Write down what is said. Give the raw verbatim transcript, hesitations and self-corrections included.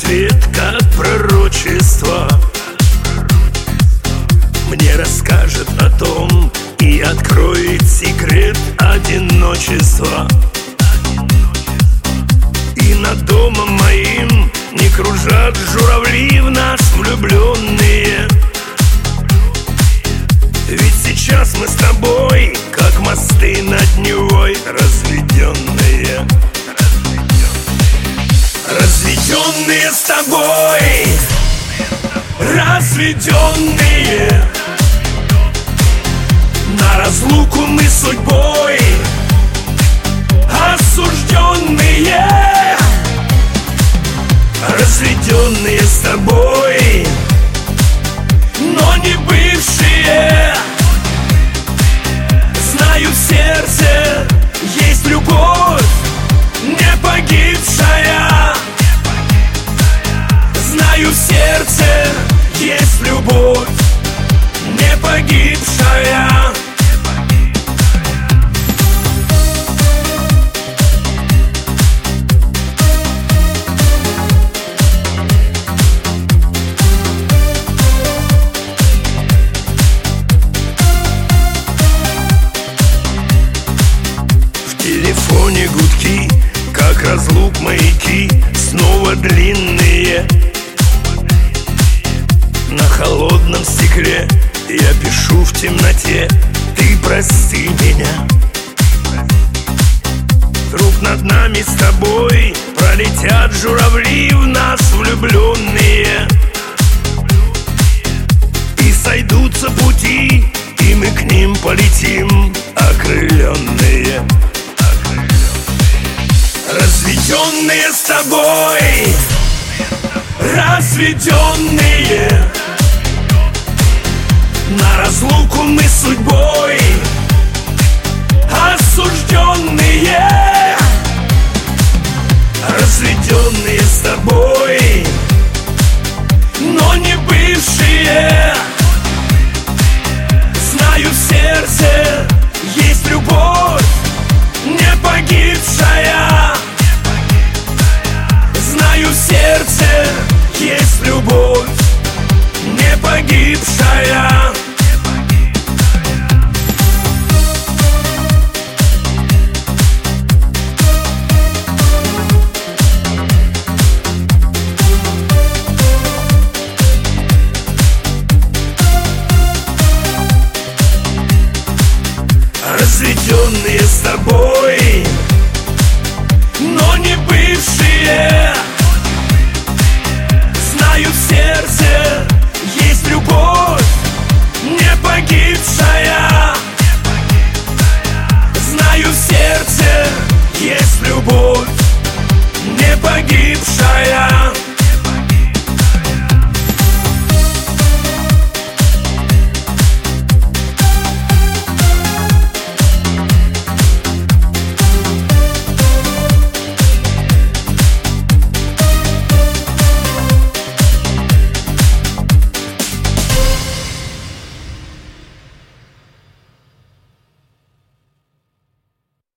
ответ как пророчество. Мне расскажет о том и откроет секрет одиночества. И над домом моим не кружат журавли в нас влюбленные. Ведь сейчас мы с тобой, как мосты над Невой, разведенные. Разведенные с тобой, разведенные. На разлуку мы судьбой осужденные. Разведенные с тобой, но не бывшие. Знаю, в сердце есть любовь, не погибшая. Знаю, в сердце есть любовь, не погибшая. В телефоне гудки, как разлук маяки, снова длинные. На холодном стекле я пишу в темноте: ты прости меня. Вдруг над нами с тобой пролетят журавли в нас влюбленные. И сойдутся пути, и мы к ним полетим, окрыленные. Разведенные с тобой, разведенные. На разлуку мы судьбой осужденные. Разведенные с тобой, но не бывшие. Знаю, в сердце есть любовь, не погибшая. Знаю, в сердце есть любовь, не погибшая. Разведенные с тобой, но не бывшие. Знаю, в сердце есть любовь, не погибшая. Знаю, в сердце есть любовь, не погибшая.